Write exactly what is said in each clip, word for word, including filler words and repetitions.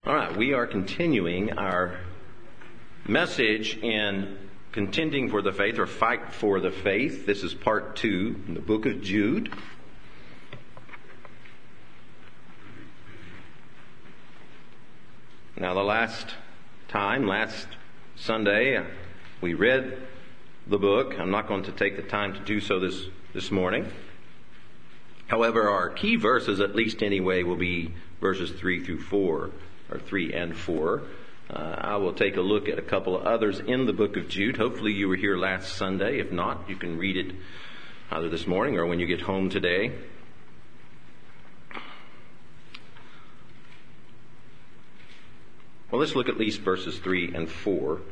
All right, we are continuing our message in contending for the faith, or fight for the faith. This is part two in the book of Jude. Now, the last time, last Sunday, we read the book. I'm not going to take the time to do so this, this morning. However, our key verses, at least anyway, will be verses three through four. Or three and four. Uh, I will take a look at a couple of others in the book of Jude. Hopefully you were here last Sunday. If not, you can read it either this morning or when you get home today. Well, let's look at least verses three and four.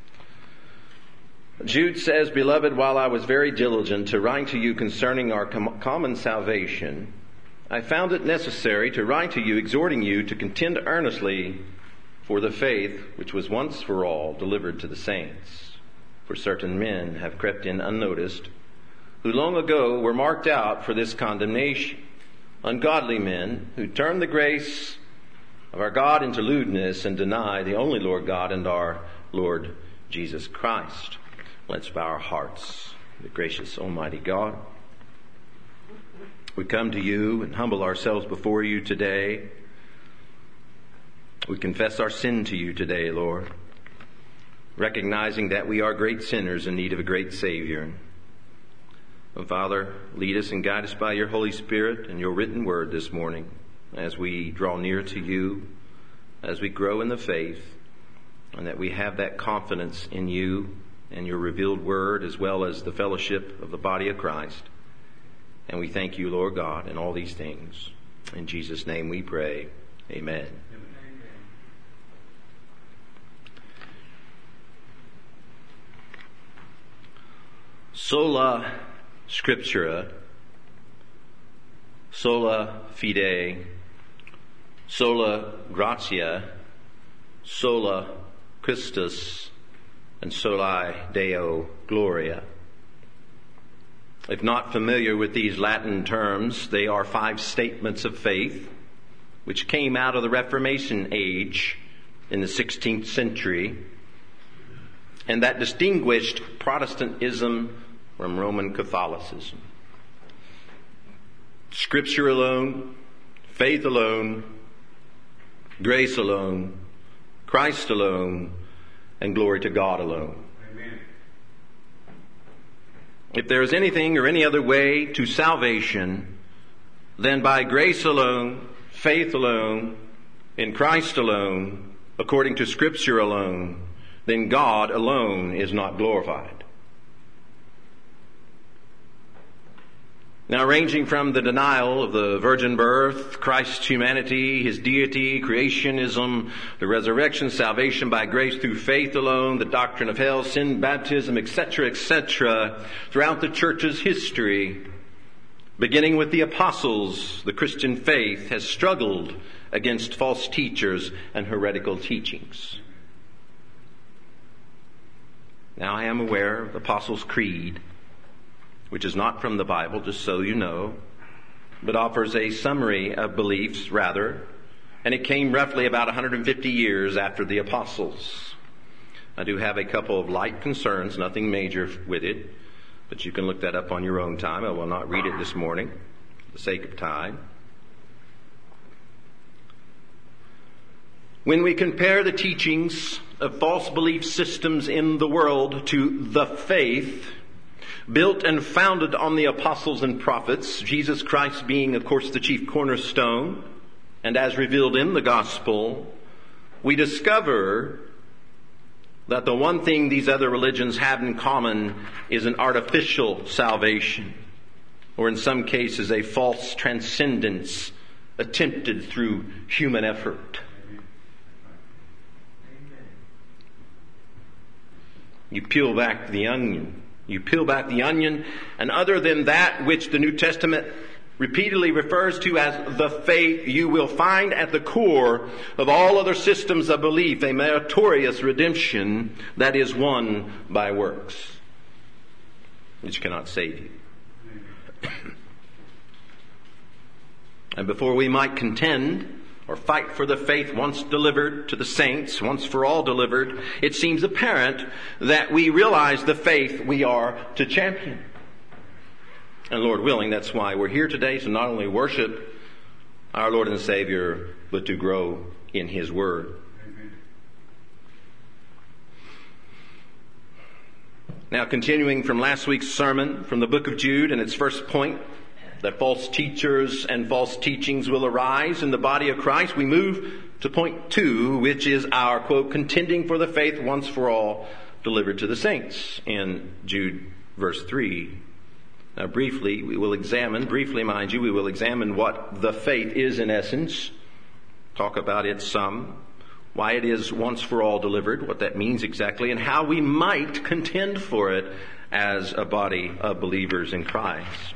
Jude says, "Beloved, while I was very diligent to write to you concerning our com- common salvation, I found it necessary to write to you, exhorting you to contend earnestly for the faith which was once for all delivered to the saints. For certain men have crept in unnoticed, who long ago were marked out for this condemnation, ungodly men who turn the grace of our God into lewdness and deny the only Lord God and our Lord Jesus Christ." Let's bow our hearts. The gracious Almighty God, we come to you and humble ourselves before you today. We confess our sin to you today, Lord, recognizing that we are great sinners in need of a great Savior. Oh, Father, lead us and guide us by your Holy Spirit and your written word this morning as we draw near to you, as we grow in the faith, and that we have that confidence in you and your revealed word, as well as the fellowship of the body of Christ. And we thank you, Lord God, in all these things. In Jesus' name we pray. Amen. Amen. Sola Scriptura, sola fide, sola gratia, sola Christus, and soli Deo gloria. If not familiar with these Latin terms, they are five statements of faith which came out of the Reformation age in the sixteenth century, and that distinguished Protestantism from Roman Catholicism. Scripture alone, faith alone, grace alone, Christ alone, and glory to God alone. If there is anything or any other way to salvation, then by grace alone, faith alone, in Christ alone, according to Scripture alone, then God alone is not glorified. Now, ranging from the denial of the virgin birth, Christ's humanity, his deity, creationism, the resurrection, salvation by grace through faith alone, the doctrine of hell, sin, baptism, et cetera, et cetera, throughout the church's history, beginning with the apostles, the Christian faith has struggled against false teachers and heretical teachings. Now, I am aware of the Apostles' Creed, which is not from the Bible, just so you know, but offers a summary of beliefs, rather, and it came roughly about one hundred fifty years after the apostles. I do have a couple of light concerns, nothing major with it, but you can look that up on your own time. I will not read it this morning for the sake of time. When we compare the teachings of false belief systems in the world to the faith built and founded on the apostles and prophets, Jesus Christ being, of course, the chief cornerstone, and as revealed in the gospel, we discover that the one thing these other religions have in common is an artificial salvation, or in some cases a false transcendence attempted through human effort. You peel back the onion. You peel back the onion, and other than that which the New Testament repeatedly refers to as the faith, you will find at the core of all other systems of belief a meritorious redemption that is won by works, which cannot save you. And before we might contend or fight for the faith once delivered to the saints, once for all delivered, it seems apparent that we realize the faith we are to champion. And Lord willing, that's why we're here today, to not only worship our Lord and Savior, but to grow in His Word. Amen. Now, continuing from last week's sermon from the book of Jude and its first point, that false teachers and false teachings will arise in the body of Christ, we move to point two, which is our, quote, contending for the faith once for all delivered to the saints, in Jude verse three. Now briefly, we will examine, briefly mind you, we will examine what the faith is in essence, talk about it some, why it is once for all delivered, what that means exactly, and how we might contend for it as a body of believers in Christ.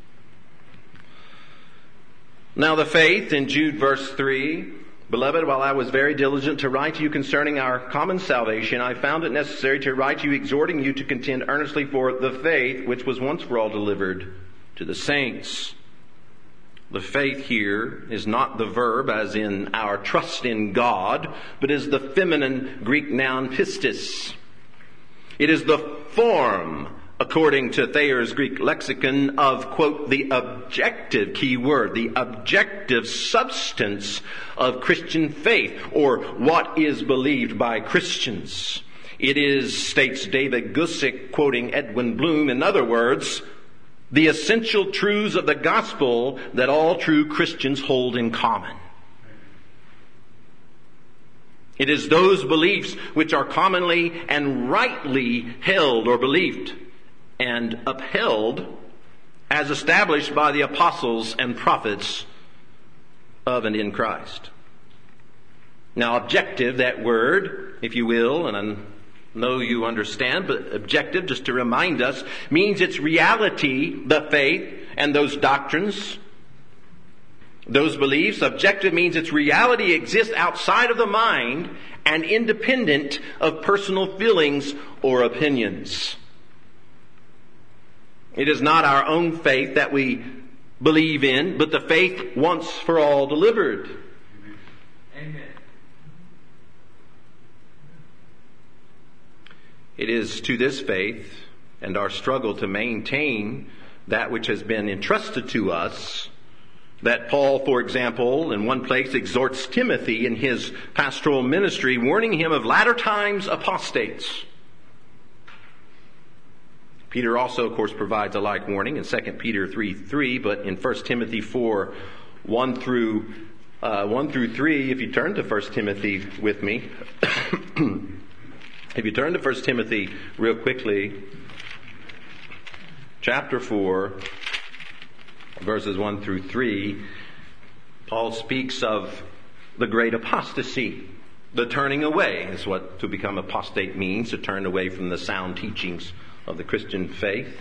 Now the faith in Jude verse three, Beloved, while I was very diligent to write to you concerning our common salvation, I found it necessary to write to you exhorting you to contend earnestly for the faith which was once for all delivered to the saints. The faith here is not the verb as in our trust in God, but is the feminine Greek noun pistis. It is the form, according to Thayer's Greek lexicon, of, quote, the objective, key word, the objective substance of Christian faith, or what is believed by Christians. It is, states David Gusick, quoting Edwin Bloom, in other words, the essential truths of the gospel that all true Christians hold in common. It is those beliefs which are commonly and rightly held or believed and upheld as established by the apostles and prophets of and in Christ. Now, objective, that word, if you will, and I know you understand, but objective, just to remind us, means its reality, the faith, and those doctrines, those beliefs. Objective means its reality exists outside of the mind and independent of personal feelings or opinions. It is not our own faith that we believe in, but the faith once for all delivered. Amen. It is to this faith and our struggle to maintain that which has been entrusted to us that Paul, for example, in one place exhorts Timothy in his pastoral ministry, warning him of latter times apostates. Peter also, of course, provides a like warning in Second Peter three three, but in First Timothy four one through uh, one through three, if you turn to First Timothy with me, if you turn to First Timothy real quickly, chapter four, verses one through three, Paul speaks of the great apostasy. The turning away is what to become apostate means, to turn away from the sound teachings of the Christian faith,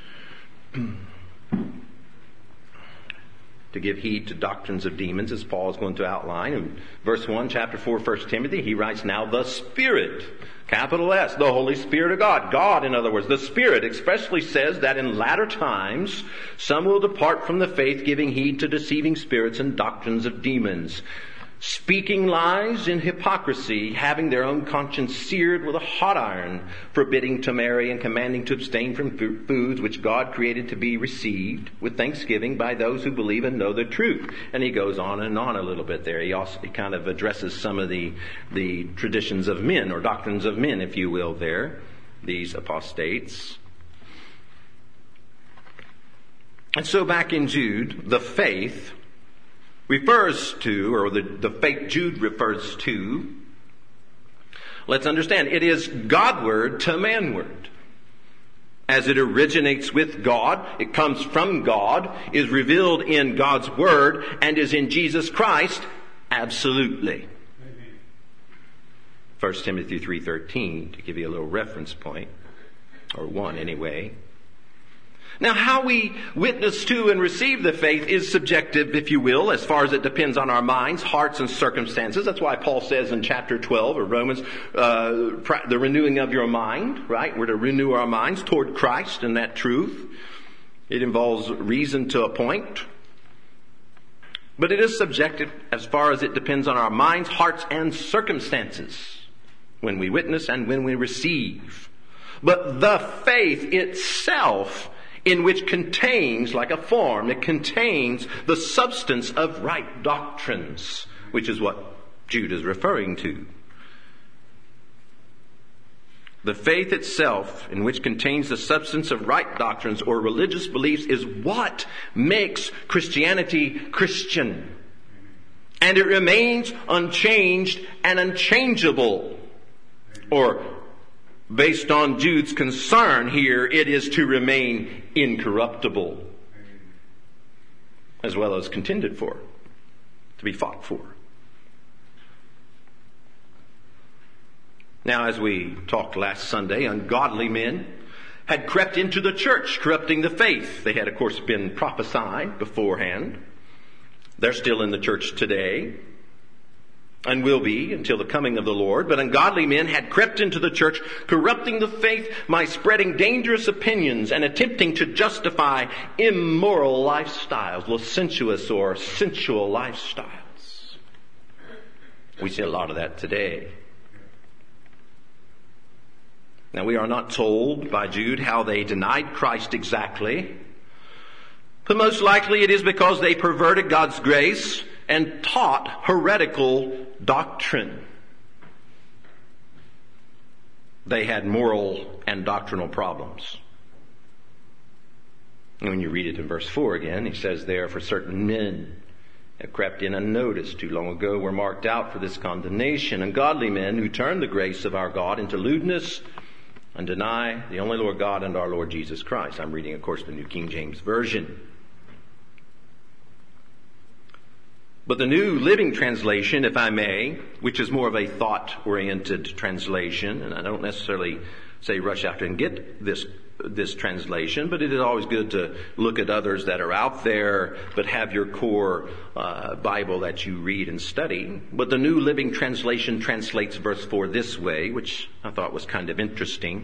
to give heed to doctrines of demons, as Paul is going to outline. In verse one, chapter four, First Timothy, he writes, now the Spirit, capital S, the Holy Spirit of God. God, in other words, the Spirit expressly says that in latter times some will depart from the faith, giving heed to deceiving spirits and doctrines of demons, speaking lies in hypocrisy, having their own conscience seared with a hot iron, forbidding to marry and commanding to abstain from foods which God created to be received with thanksgiving by those who believe and know the truth. And he goes on and on a little bit there. He also he kind of addresses some of the, the traditions of men, or doctrines of men, if you will, there, these apostates. And so back in Jude, the faith refers to, or the, the faith Jude refers to, let's understand, it is Godward to manward. As it originates with God, it comes from God, is revealed in God's Word, and is in Jesus Christ, absolutely. Amen. First Timothy three thirteen, to give you a little reference point, or one anyway. Now, how we witness to and receive the faith is subjective, if you will, as far as it depends on our minds, hearts, and circumstances. That's why Paul says in chapter twelve of Romans, uh, the renewing of your mind, right? We're to renew our minds toward Christ and that truth. It involves reason to a point. But it is subjective as far as it depends on our minds, hearts, and circumstances when we witness and when we receive. But the faith itself, in which contains, like a form, it contains the substance of right doctrines, which is what Jude is referring to. The faith itself, in which contains the substance of right doctrines or religious beliefs, is what makes Christianity Christian. And it remains unchanged and unchangeable. Or, based on Jude's concern here, it is to remain incorruptible, as well as contended for, to be fought for. Now, as we talked last Sunday, ungodly men had crept into the church, corrupting the faith. They had, of course, been prophesied beforehand. They're still in the church today, and will be until the coming of the Lord. But ungodly men had crept into the church, corrupting the faith by spreading dangerous opinions and attempting to justify immoral lifestyles, licentious or sensual lifestyles. We see a lot of that today. Now, we are not told by Jude how they denied Christ exactly, but most likely it is because they perverted God's grace and taught heretical doctrine. They had moral and doctrinal problems. And when you read it in verse four again, he says there, for certain men have crept in unnoticed too long ago, were marked out for this condemnation, ungodly men who turn the grace of our God into lewdness and deny the only Lord God and our Lord Jesus Christ. I'm reading, of course, the New King James Version. But the New Living Translation, if I may, which is more of a thought-oriented translation, and I don't necessarily say rush after and get this this translation, but it is always good to look at others that are out there, but have your core uh, Bible that you read and study. But the New Living Translation translates verse four this way, which I thought was kind of interesting.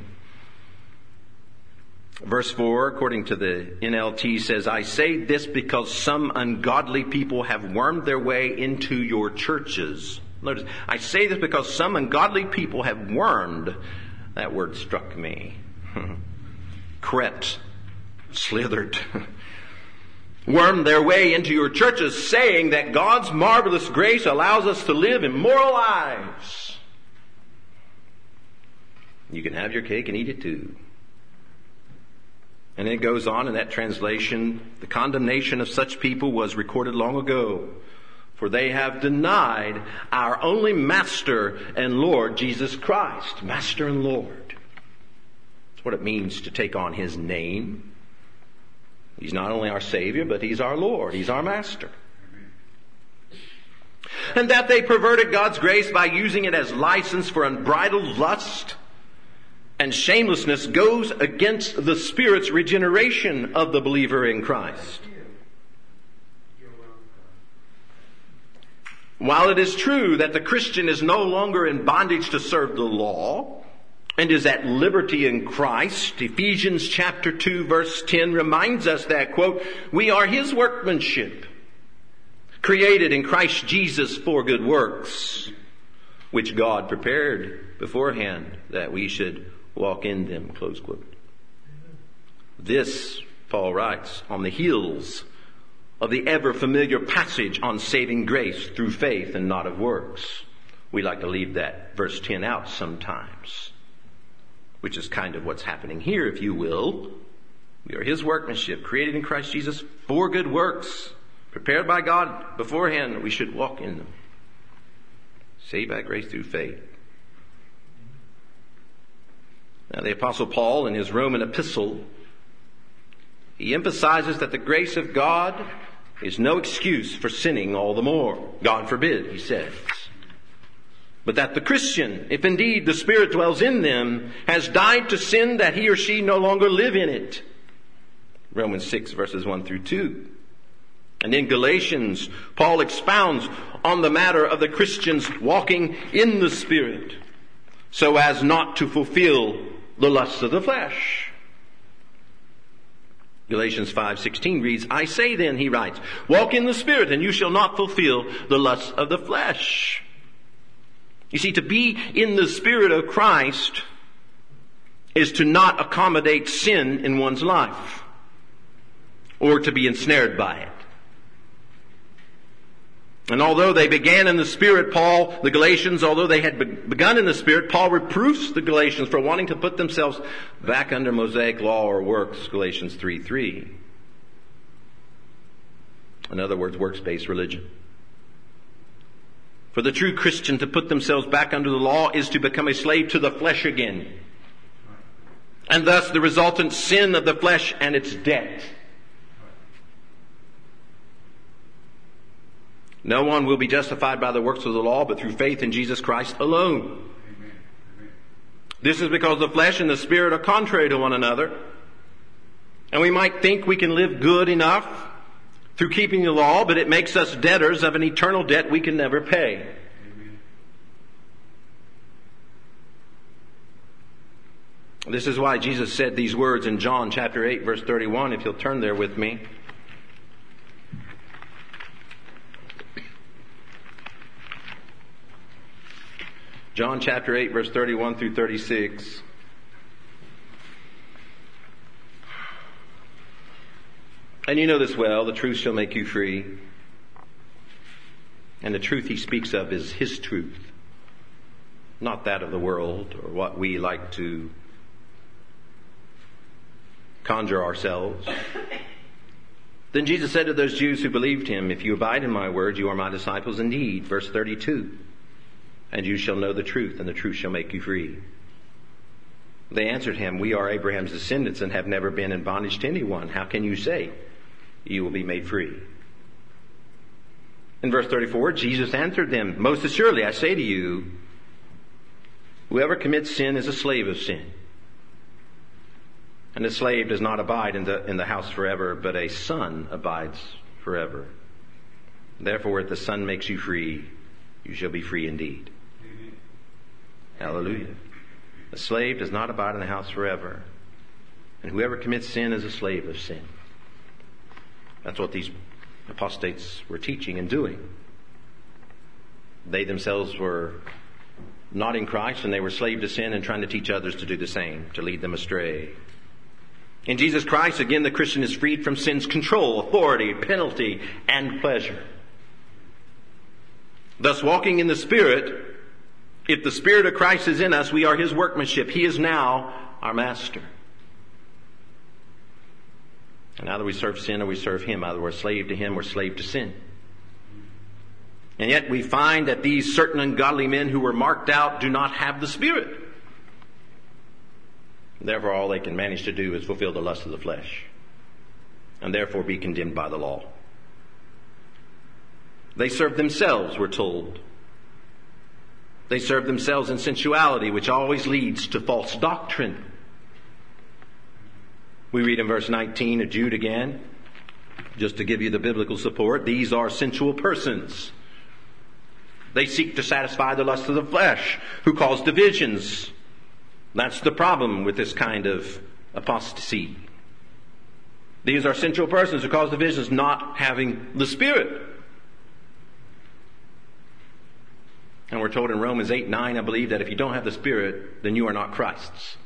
Verse four, according to the N L T, says, I say this because some ungodly people have wormed their way into your churches. Notice, I say this because some ungodly people have wormed. That word struck me. Crept, slithered, wormed their way into your churches, saying that God's marvelous grace allows us to live immoral lives. You can have your cake and eat it too. And it goes on in that translation, the condemnation of such people was recorded long ago, for they have denied our only Master and Lord, Jesus Christ. Master and Lord. That's what it means to take on His name. He's not only our Savior, but He's our Lord. He's our Master. And that they perverted God's grace by using it as license for unbridled lust and shamelessness goes against the Spirit's regeneration of the believer in Christ. While it is true that the Christian is no longer in bondage to serve the law and is at liberty in Christ, Ephesians chapter two verse ten reminds us that, quote, we are His workmanship, created in Christ Jesus for good works, which God prepared beforehand that we should walk in them, close quote. This, Paul writes, on the heels of the ever familiar passage on saving grace through faith and not of works. We like to leave that verse ten out sometimes, which is kind of what's happening here, if you will. We are His workmanship, created in Christ Jesus for good works, prepared by God beforehand that we should walk in them. Saved by grace through faith. Now, the Apostle Paul, in his Roman epistle, he emphasizes that the grace of God is no excuse for sinning all the more. God forbid, he says. But that the Christian, if indeed the Spirit dwells in them, has died to sin that he or she no longer live in it. Romans six, verses one through two. And in Galatians, Paul expounds on the matter of the Christians walking in the Spirit, so as not to fulfill the lusts of the flesh. Galatians five sixteen reads, I say then, he writes, walk in the Spirit, and you shall not fulfill the lusts of the flesh. You see, to be in the Spirit of Christ is to not accommodate sin in one's life or to be ensnared by it. And although they began in the Spirit, Paul, the Galatians, although they had be- begun in the Spirit, Paul reproofs the Galatians for wanting to put themselves back under Mosaic law or works, Galatians three three. In other words, works-based religion. For the true Christian to put themselves back under the law is to become a slave to the flesh again. And thus the resultant sin of the flesh and its debt. No one will be justified by the works of the law, but through faith in Jesus Christ alone. Amen. Amen. This is because the flesh and the Spirit are contrary to one another. And we might think we can live good enough through keeping the law, but it makes us debtors of an eternal debt we can never pay. Amen. This is why Jesus said these words in John chapter eight, verse thirty-one, if you'll turn there with me. John chapter eight, verse thirty-one through thirty-six. And you know this well, the truth shall make you free. And the truth he speaks of is his truth, not that of the world or what we like to conjure ourselves. Then Jesus said to those Jews who believed him, if you abide in my word, you are my disciples indeed. Verse thirty-two. And you shall know the truth, and the truth shall make you free. They answered him, we are Abraham's descendants and have never been in bondage to anyone. How can you say you will be made free? In verse thirty-four, Jesus answered them, most assuredly I say to you, whoever commits sin is a slave of sin. And a slave does not abide in the, in the house forever, but a son abides forever. Therefore, if the Son makes you free, you shall be free indeed. Amen. Hallelujah. A slave does not abide in the house forever. And whoever commits sin is a slave of sin. That's what these apostates were teaching and doing. They themselves were not in Christ, and they were slave to sin and trying to teach others to do the same, to lead them astray. In Jesus Christ, again, the Christian is freed from sin's control, authority, penalty, and pleasure. Thus, walking in the Spirit, if the Spirit of Christ is in us, we are his workmanship. He is now our master. And either we serve sin or we serve him. Either we're slave to him or slave to sin. And yet we find that these certain ungodly men who were marked out do not have the Spirit. Therefore, all they can manage to do is fulfill the lust of the flesh, and therefore be condemned by the law. They serve themselves, we're told. They serve themselves in sensuality, which always leads to false doctrine. We read in verse nineteen of Jude again, just to give you the biblical support, these are sensual persons. They seek to satisfy the lust of the flesh, who cause divisions. That's the problem with this kind of apostasy. These are sensual persons who cause divisions, not having the Spirit. And we're told in Romans eight nine, I believe, that if you don't have the Spirit, then you are not Christ's.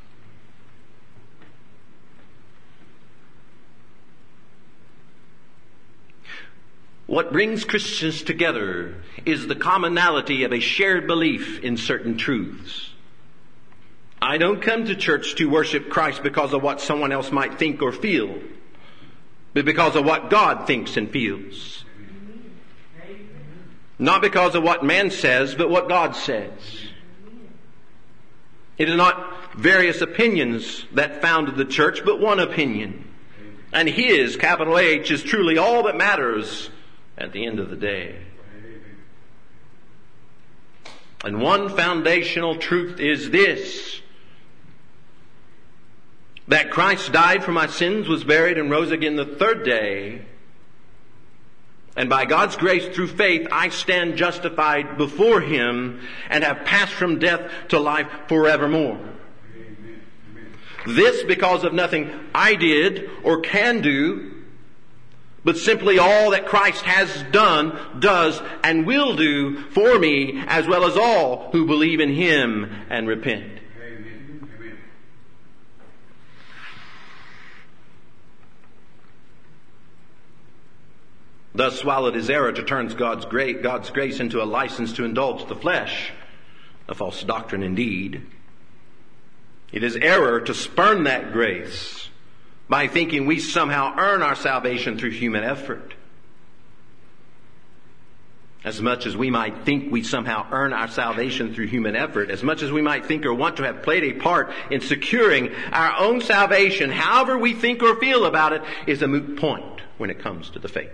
What brings Christians together is the commonality of a shared belief in certain truths. I don't come to church to worship Christ because of what someone else might think or feel, but because of what God thinks and feels. Not because of what man says, but what God says. It is not various opinions that founded the church, but one opinion. And his, capital H, is truly all that matters at the end of the day. And one foundational truth is this: that Christ died for my sins, was buried, and rose again the third day. And by God's grace through faith, I stand justified before him and have passed from death to life forevermore. Amen. Amen. This because of nothing I did or can do, but simply all that Christ has done, does, and will do for me, as well as all who believe in Him and repent. Amen. Amen. Thus, while it is error to turn God's grace, God's grace into a license to indulge the flesh, a false doctrine indeed, it is error to spurn that grace by thinking we somehow earn our salvation through human effort. As much as we might think we somehow earn our salvation through human effort, as much as we might think or want to have played a part in securing our own salvation, however we think or feel about it is a moot point when it comes to the faith.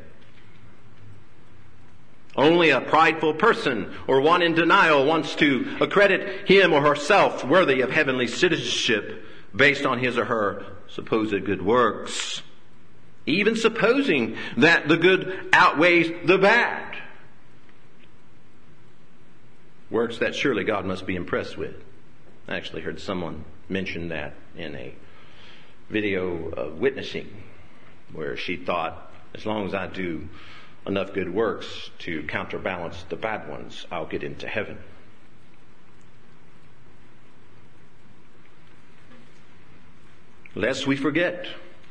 Only a prideful person or one in denial wants to accredit him or herself worthy of heavenly citizenship based on his or her supposed good works, even supposing that the good outweighs the bad. Works that surely God must be impressed with. I actually heard someone mention that in a video of witnessing, where she thought, as long as I do enough good works to counterbalance the bad ones, I'll get into heaven. Lest we forget,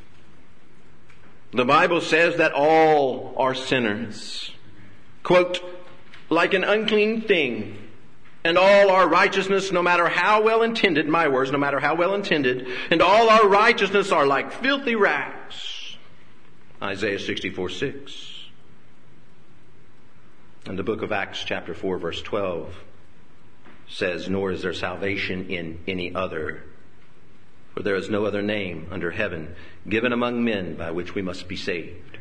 the Bible says that all are sinners. Quote, like an unclean thing, and all our righteousness, no matter how well intended, my words, no matter how well intended, and all our righteousness are like filthy rags. Isaiah sixty-four six. And the book of Acts chapter four verse twelve says, nor is there salvation in any other, for there is no other name under heaven given among men by which we must be saved.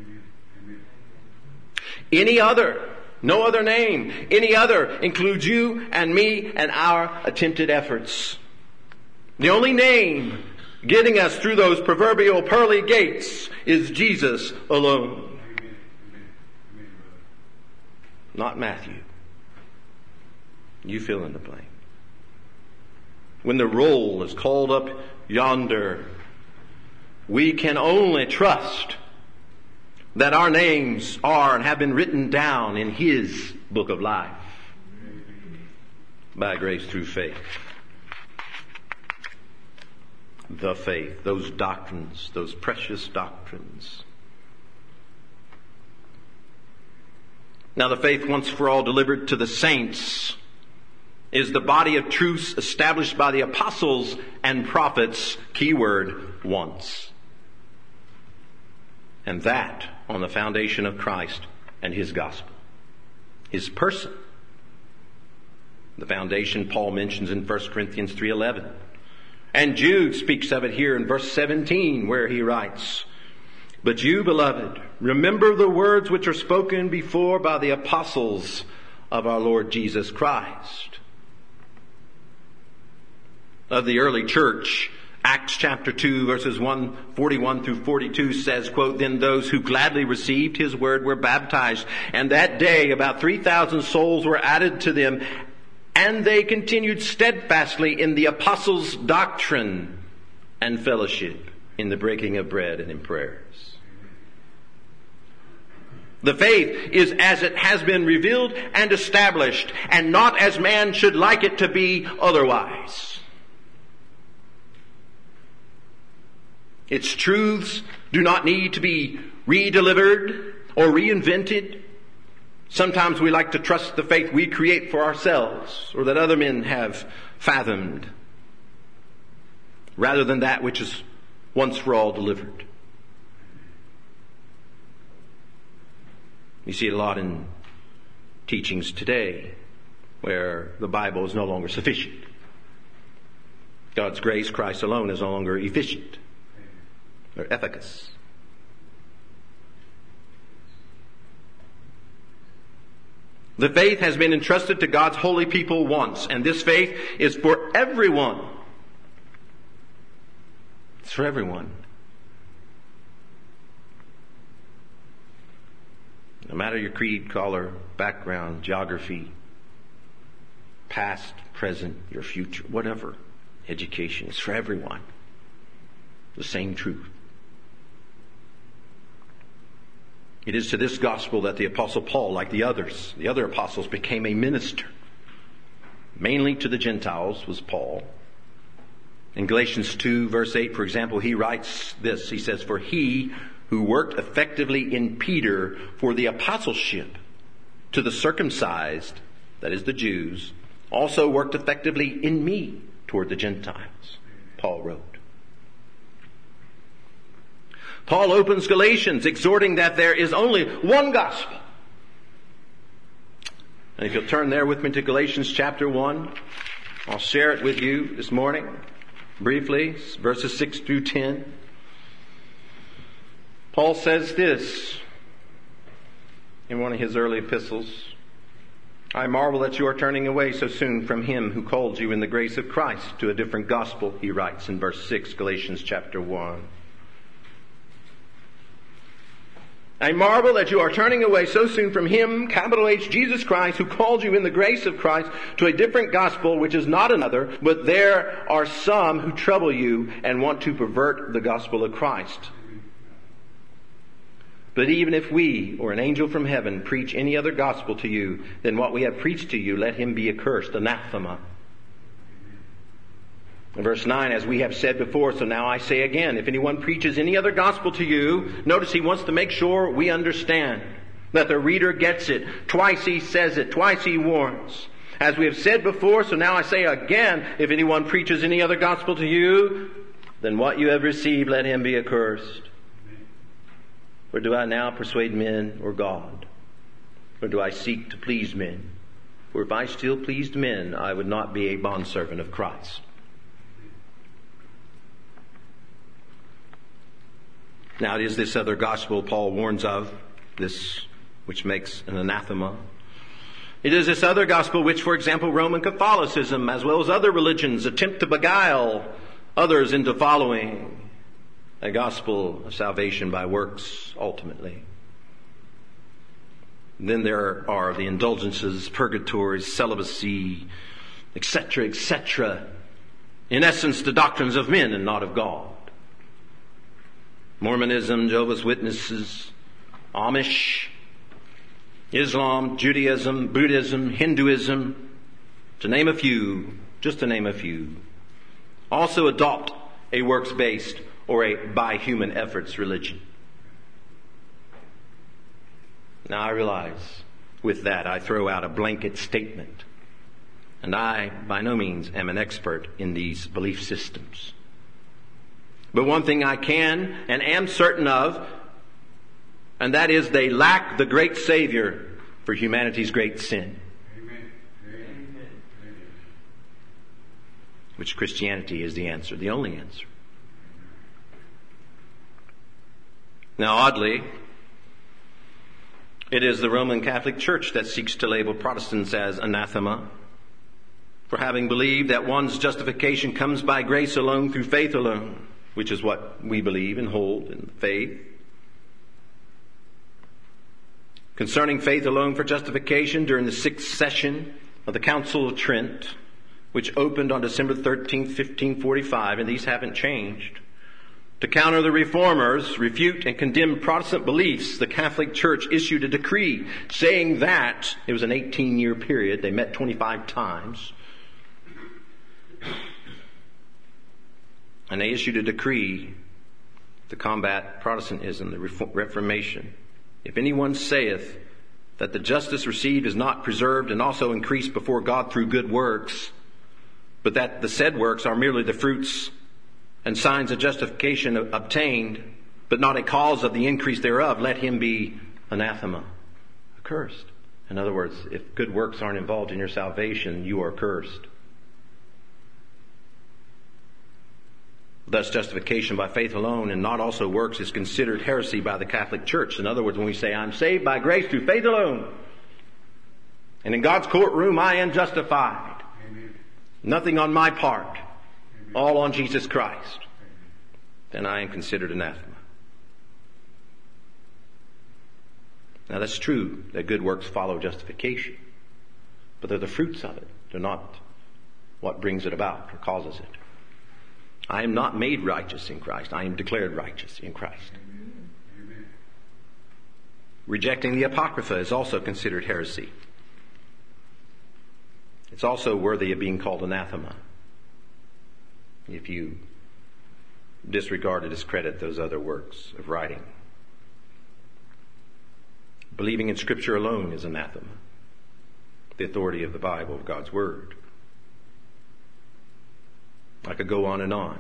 Any other, no other name, any other includes you and me and our attempted efforts. The only name getting us through those proverbial pearly gates is Jesus alone. Not Matthew. You fill in the blank. When the roll is called up yonder, we can only trust that our names are and have been written down in His book of life by grace through faith. The faith, those doctrines, those precious doctrines. Now the faith once for all delivered to the saints is the body of truths established by the apostles and prophets, keyword, once. And that on the foundation of Christ and His gospel. His person. The foundation Paul mentions in First Corinthians three eleven. And Jude speaks of it here in verse seventeen, where he writes, but you, beloved, remember the words which are spoken before by the apostles of our Lord Jesus Christ. Of the early church, Acts chapter two verses one forty-one through forty-two says, quote, then those who gladly received His word were baptized, and that day about three thousand souls were added to them, and they continued steadfastly in the apostles' doctrine and fellowship, in the breaking of bread and in prayers. The faith is as it has been revealed and established, and not as man should like it to be otherwise. Its truths do not need to be redelivered or reinvented. Sometimes we like to trust the faith we create for ourselves or that other men have fathomed, rather than that which is once for all delivered. You see it a lot in teachings today where the Bible is no longer sufficient. God's grace, Christ alone, is no longer efficient or efficacious. The faith has been entrusted to God's holy people once, and this faith is for everyone. It's for everyone. No matter your creed, color, background, geography, past, present, your future, whatever, education is for everyone. the same truth. It is to this gospel that the Apostle Paul, like the others, the other apostles, became a minister. Mainly to the Gentiles was Paul. In Galatians two, verse eight, for example, he writes this. He says, "For he who worked effectively in Peter for the apostleship to the circumcised," that is the Jews, "also worked effectively in me toward the Gentiles," Paul wrote. Paul opens Galatians exhorting that there is only one gospel. And if you'll turn there with me to Galatians chapter one, I'll share it with you this morning briefly, verses six through ten. Paul says this in one of his early epistles, "I marvel that you are turning away so soon from him who called you in the grace of Christ to a different gospel," he writes in verse six, Galatians chapter one. "I marvel that you are turning away so soon from him, capital H, Jesus Christ, who called you in the grace of Christ to a different gospel, which is not another, but there are some who trouble you and want to pervert the gospel of Christ. But even if we, or an angel from heaven, preach any other gospel to you than what we have preached to you, let him be accursed," anathema. In verse nine, "As we have said before, so now I say again, if anyone preaches any other gospel to you," notice he wants to make sure we understand, that the reader gets it. Twice he says it, twice he warns. "As we have said before, so now I say again, if anyone preaches any other gospel to you than what you have received, let him be accursed. Or do I now persuade men or God? Or do I seek to please men? For if I still pleased men, I would not be a bondservant of Christ." Now it is this other gospel Paul warns of, this which makes an anathema. It is this other gospel which, for example, Roman Catholicism, as well as other religions, attempt to beguile others into following, a gospel of salvation by works, ultimately. And then there are the indulgences, purgatory, celibacy, et cetera, et cetera. In essence, the doctrines of men and not of God. Mormonism, Jehovah's Witnesses, Amish, Islam, Judaism, Buddhism, Hinduism, to name a few, just to name a few, also adopt a works-based or a by human efforts religion. Now I realize with that I throw out a blanket statement, and I by no means am an expert in these belief systems. But one thing I can and am certain of, and that is they lack the great Savior for humanity's great sin. Amen. Amen. Which Christianity is the answer, the only answer. Now oddly, it is the Roman Catholic Church that seeks to label Protestants as anathema for having believed that one's justification comes by grace alone through faith alone, which is what we believe and hold in faith. Concerning faith alone for justification, during the sixth session of the Council of Trent, which opened on December thirteenth, fifteen forty-five, and these haven't changed, to counter the reformers, refute and condemn Protestant beliefs, the Catholic Church issued a decree saying that it was an eighteen-year period. They met twenty-five times. And they issued a decree to combat Protestantism, the Reformation. "If anyone saith that the justice received is not preserved and also increased before God through good works, but that the said works are merely the fruits and signs of justification obtained, but not a cause of the increase thereof, let him be anathema," accursed. In other words, if good works aren't involved in your salvation, you are cursed. Thus, justification by faith alone and not also works is considered heresy by the Catholic Church. In other words, when we say, "I'm saved by grace through faith alone, and in God's courtroom I am justified," Amen. Nothing on my part, Amen. All on Jesus Christ, Amen. Then I am considered anathema. Now that's true that good works follow justification, but they're the fruits of it. They're not what brings it about or causes it. I am not made righteous in Christ. I am declared righteous in Christ. Amen. Rejecting the Apocrypha is also considered heresy. It's also worthy of being called anathema if you disregard or discredit those other works of writing. Believing in Scripture alone is anathema, the authority of the Bible, of God's Word. I could go on and on.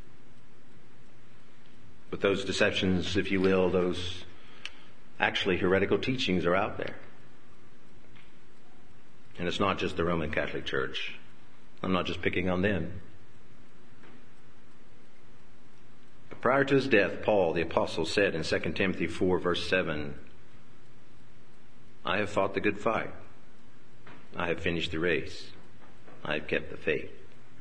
But those deceptions, if you will, those actually heretical teachings are out there. And it's not just the Roman Catholic Church. I'm not just picking on them. But prior to his death, Paul, the apostle, said in Second Timothy four, verse seven, I have fought the good fight. I have finished the race. I have kept the faith.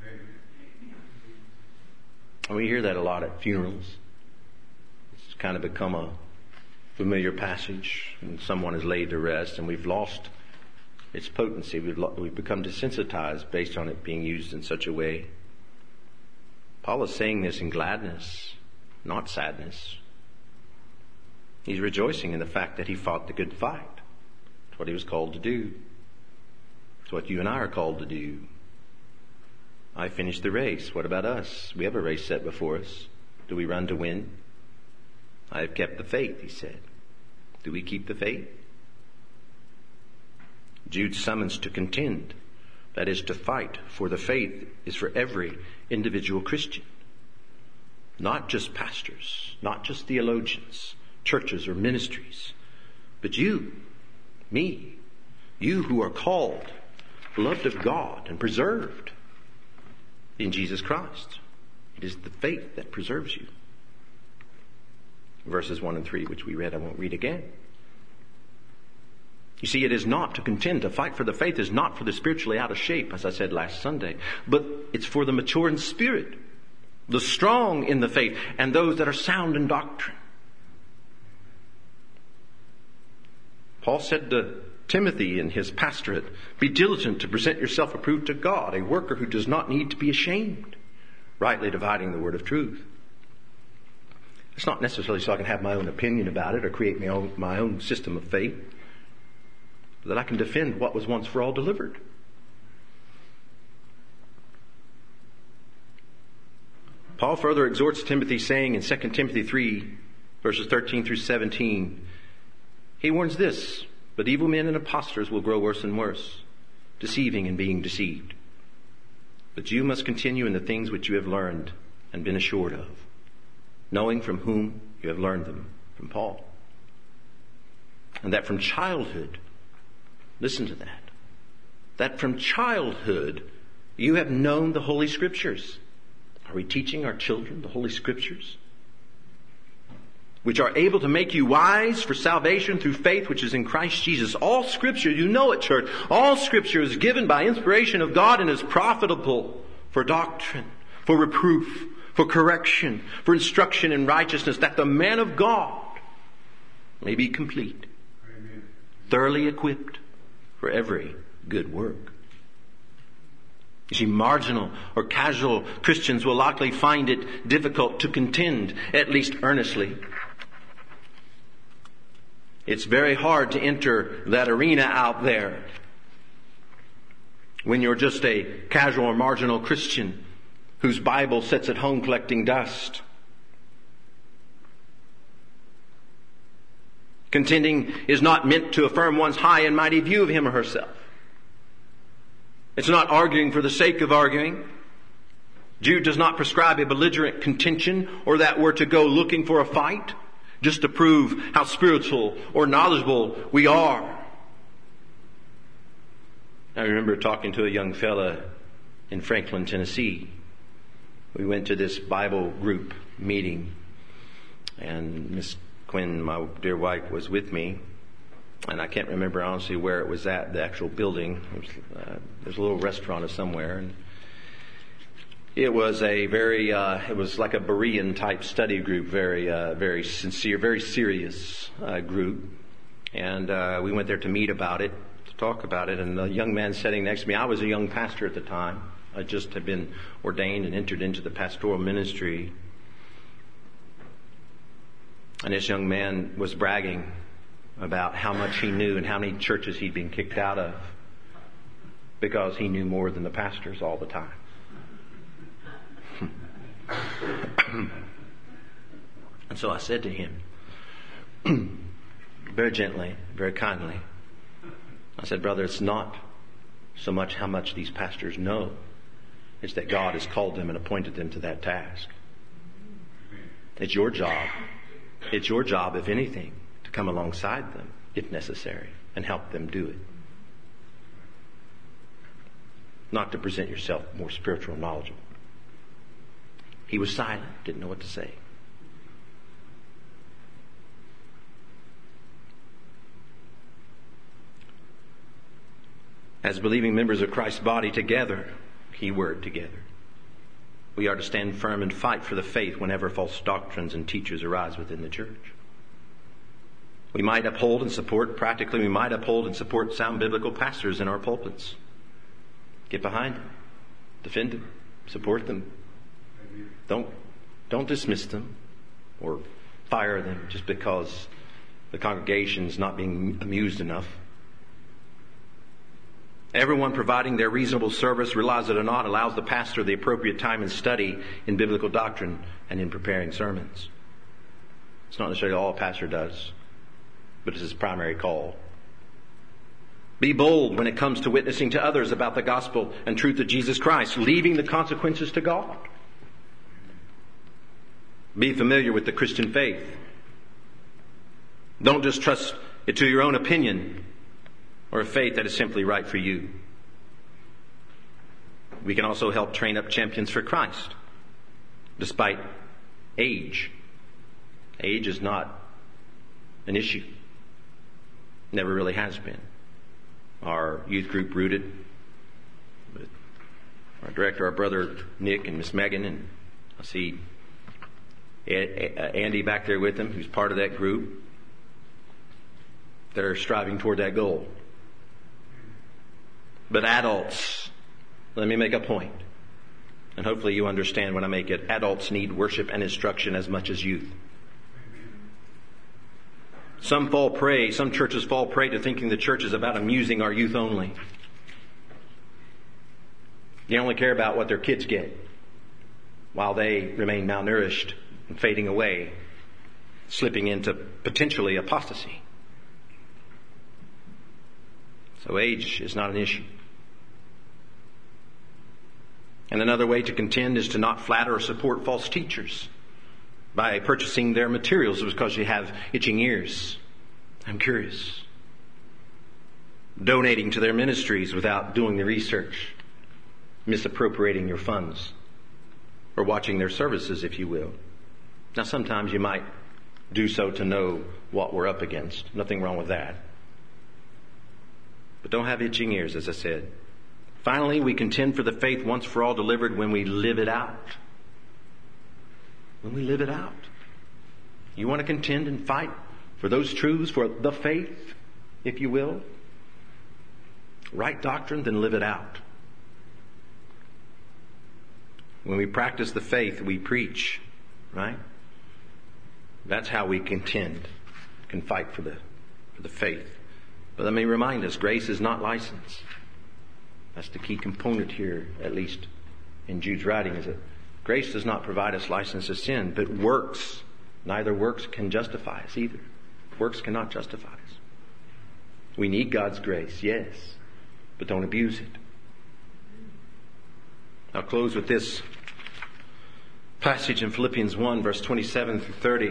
And we hear that a lot at funerals. It's kind of become a familiar passage when someone is laid to rest, and we've lost its potency. We've, lo- we've become desensitized based on it being used in such a way. Paul is saying this in gladness, not sadness. He's rejoicing in the fact that he fought the good fight. It's what he was called to do. It's what you and I are called to do. I finished the race. What about us? We have a race set before us. Do we run to win? I have kept the faith, he said. Do we keep the faith? Jude's summons to contend, that is to fight for the faith, is for every individual Christian. Not just pastors, not just theologians, churches or ministries, but you, me, you who are called, beloved of God and preserved in Jesus Christ. It is the faith that preserves you. Verses one and three, which we read, I won't read again. You see, it is not to contend, to fight for the faith is not for the spiritually out of shape, as I said last Sunday, but it's for the mature in spirit, the strong in the faith, and those that are sound in doctrine. Paul said to Timothy in his pastorate, be diligent to present yourself approved to God, a worker who does not need to be ashamed, rightly dividing the word of truth. It's not necessarily so I can have my own opinion about it or create my own, my own system of faith, but that I can defend what was once for all delivered. Paul further exhorts Timothy, saying in Second Timothy three, verses thirteen through seventeen, he warns this, but evil men and impostors will grow worse and worse, deceiving and being deceived. But you must continue in the things which you have learned and been assured of, knowing from whom you have learned them, from Paul. And that from childhood, listen to that, that from childhood you have known the Holy Scriptures. Are we teaching our children the Holy Scriptures? Which are able to make you wise for salvation through faith which is in Christ Jesus. All Scripture, you know it, church, all Scripture is given by inspiration of God and is profitable for doctrine, for reproof, for correction, for instruction in righteousness, that the man of God may be complete, Amen. Thoroughly equipped for every good work. You see, marginal or casual Christians will likely find it difficult to contend, at least earnestly. It's very hard to enter that arena out there when you're just a casual or marginal Christian whose Bible sits at home collecting dust. Contending is not meant to affirm one's high and mighty view of him or herself. It's not arguing for the sake of arguing. Jude does not prescribe a belligerent contention or that we're to go looking for a fight just to prove how spiritual or knowledgeable we are. I remember talking to a young fella in Franklin, Tennessee. We went to this Bible group meeting, and Miss Quinn, my dear wife, was with me. And I can't remember honestly where it was at, the actual building. It was, uh, there's a little restaurant or somewhere. And it was a very, uh, it was like a Berean type study group, very, uh, very sincere, very serious uh, group. And uh, we went there to meet about it, to talk about it. And the young man sitting next to me, I was a young pastor at the time. I just had been ordained and entered into the pastoral ministry. And this young man was bragging about how much he knew and how many churches he'd been kicked out of because he knew more than the pastors all the time. And so I said to him, very gently, very kindly, I said, brother, it's not so much how much these pastors know. It's that God has called them and appointed them to that task. It's your job. It's your job, if anything, to come alongside them, if necessary, and help them do it. Not to present yourself more spiritual and knowledgeable. He was silent, didn't know what to say. As believing members of Christ's body together, key word, together, we are to stand firm and fight for the faith whenever false doctrines and teachers arise within the church. We might uphold and support, practically we might uphold and support sound biblical pastors in our pulpits. Get behind them. Defend them. Support them. Don't, don't dismiss them or fire them just because the congregation's not being amused enough. Everyone providing their reasonable service, realize it or not, allows the pastor the appropriate time and study in biblical doctrine and in preparing sermons. It's not necessarily all a pastor does, but it's his primary call. Be bold when it comes to witnessing to others about the gospel and truth of Jesus Christ, leaving the consequences to God. Be familiar with the Christian faith. Don't just trust it to your own opinion or a faith that is simply right for you. We can also help train up champions for Christ, despite age. Age is not an issue. Never really has been. Our youth group rooted with our director, our brother Nick and Miss Megan, and I see Andy back there with them, who's part of that group. They're striving toward that goal. But adults, let me make a point, and hopefully you understand when I make it. Adults need worship and instruction as much as youth. Some fall prey, some churches fall prey to thinking the church is about amusing our youth only. They only care about what their kids get while they remain malnourished and fading away, slipping into potentially apostasy. So age is not an issue. And another way to contend is to not flatter or support false teachers by purchasing their materials because you have itching ears. I'm curious. Donating to their ministries without doing the research. Misappropriating your funds. Or watching their services, if you will. Now sometimes you might do so to know what we're up against. Nothing wrong with that. But don't have itching ears, as I said. Finally, we contend for the faith once for all delivered when we live it out. When we live it out. You want to contend and fight for those truths, for the faith, if you will? Right doctrine, then live it out. When we practice the faith, we preach, right? That's how we contend, can fight for the, for the faith. But let me remind us, grace is not license. That's the key component here, at least in Jude's writing, is that grace does not provide us license to sin, but works, neither works can justify us either. Works cannot justify us. We need God's grace, yes, but don't abuse it. I'll close with this passage in Philippians one, verse twenty-seven through thirty.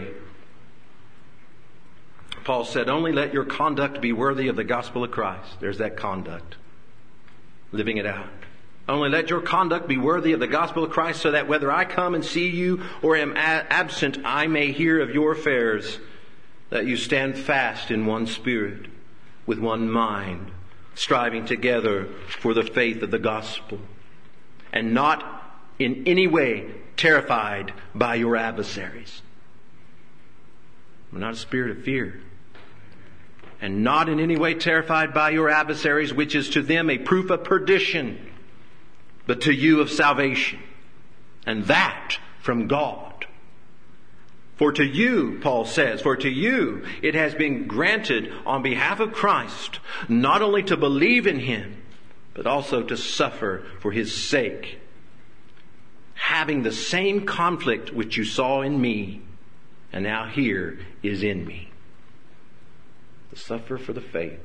Paul said, only let your conduct be worthy of the gospel of Christ. There's that conduct. Living it out. Only let your conduct be worthy of the gospel of Christ, so that whether I come and see you or am a- absent, I may hear of your affairs, that you stand fast in one spirit, with one mind, striving together for the faith of the gospel, and not in any way terrified by your adversaries. Not a spirit of fear. And not in any way terrified by your adversaries, which is to them a proof of perdition, but to you of salvation, and that from God. For to you, Paul says, for to you it has been granted on behalf of Christ, not only to believe in Him, but also to suffer for His sake, having the same conflict which you saw in me, and now here is in me. To suffer for the faith,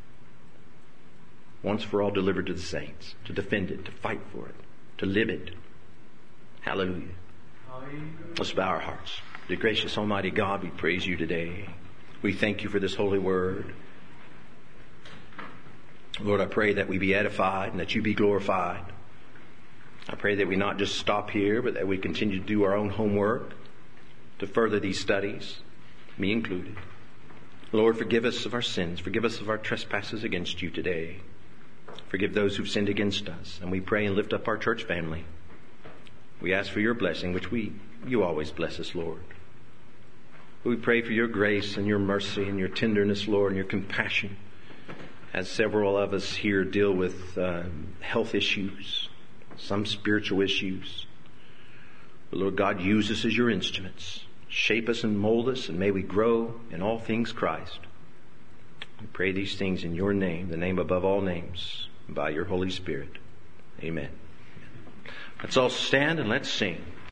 once for all delivered to the saints, to defend it, to fight for it, to live it. Hallelujah. Let's bow our hearts. Dear gracious Almighty God, we praise you today. We thank you for this holy word. Lord, I pray that we be edified and that you be glorified. I pray that we not just stop here, but that we continue to do our own homework to further these studies, me included. Lord, forgive us of our sins. Forgive us of our trespasses against you today. Forgive those who've sinned against us. And we pray and lift up our church family. We ask for your blessing, which we you always bless us, Lord. We pray for your grace and your mercy and your tenderness, Lord, and your compassion, as several of us here deal with uh, health issues, some spiritual issues. But Lord God, use us as your instruments. Shape us and mold us, and may we grow in all things Christ. We pray these things in your name, the name above all names, by your Holy Spirit. Amen. Let's all stand and let's sing.